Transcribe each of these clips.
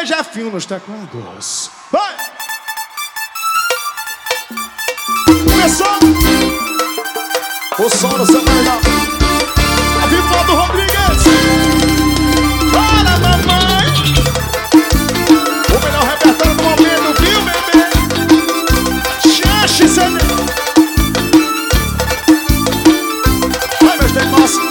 Jefinho nos teclados. Vai! Começou! O som do seu canal. A viva do Rodrigues. Para, mamãe! O melhor repertório do momento, viu, bebê? Xaxe, CD. Vai, meus teimosos.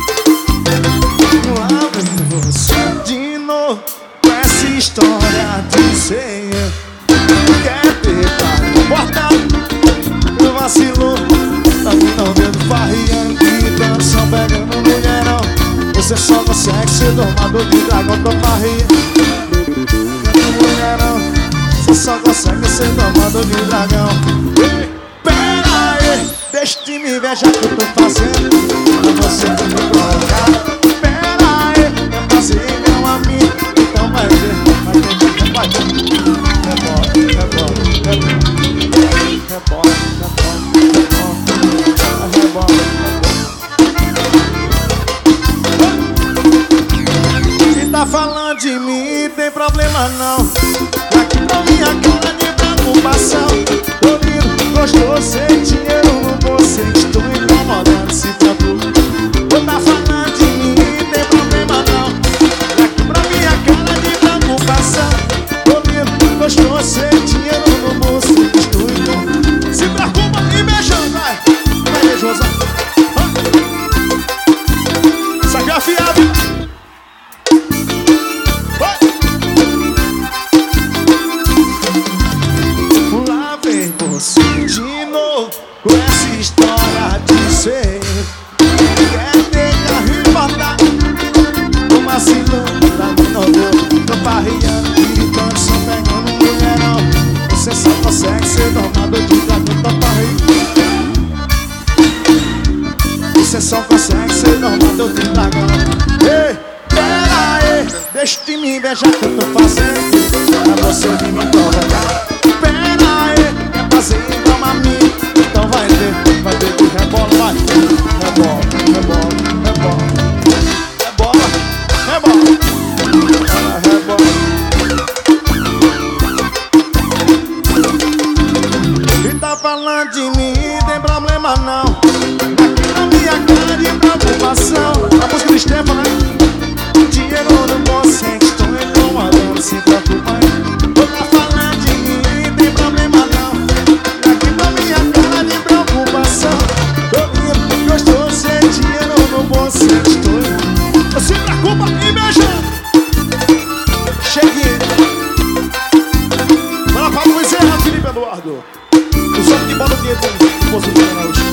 Lá vem você de novo com essa história de ser eu. Quer pegar no portão, eu vacilo. Tá me dando farriando e dançam pegando mulherão. Você só consegue ser domador de dragão com farria. Mulherão, você só consegue ser domador de dragão. Pera aí, deixa de me ver já que eu tô fazendo pra você me colocar. Pera aí, quer fazer igual a mim, então vai ver, vai ver, vai ver. Rebola, rebola, rebola, rebola, rebola. Se tá falando de mim, tem problema não. Aqui na minha cara de preocupação. Tô lindo, gostoso, sem dinheiro no bolso. Estou incomodando, se preocupa. Tá falando de mim, tem problema não. Aqui pra minha cara de preocupação. Tô lindo, gostoso, sem dinheiro no bolso. Estou incomodando. Se preocupa e beijando, vai. Vai beijosa. Isso aqui é afiado. Lá vem você de novo com essa história de ser. Quer pegar e botar um vacilão, tá me novo, tô parreando e dançam pegando mulherão. Você só consegue ser domador de dragão, tô parreando. Você só consegue ser domador de dragão. Ei, pera aí, deixa de me ver já que eu tô fazendo pra você vir me provocar. Pera aí, quer fazer igual a mim, então vai ver que rebola, vai. Rebola, rebola, rebola, rebola, rebola, rebola. E tá falando de mim, tem problema não. Aqui na minha cara de preocupação. A música do Stefan, né? Dinheiro no bolso, estou incomodando, se preocupa aí. Tá falando de mim, tem problema não. Aqui na minha cara de preocupação. Tô lindo, gostoso, sem dinheiro no bolso, estou. Se preocupa e beijando. Cheguei. Bora pra Luiz Felipe Eduardo. O som que bota o dedo no bolso do canal.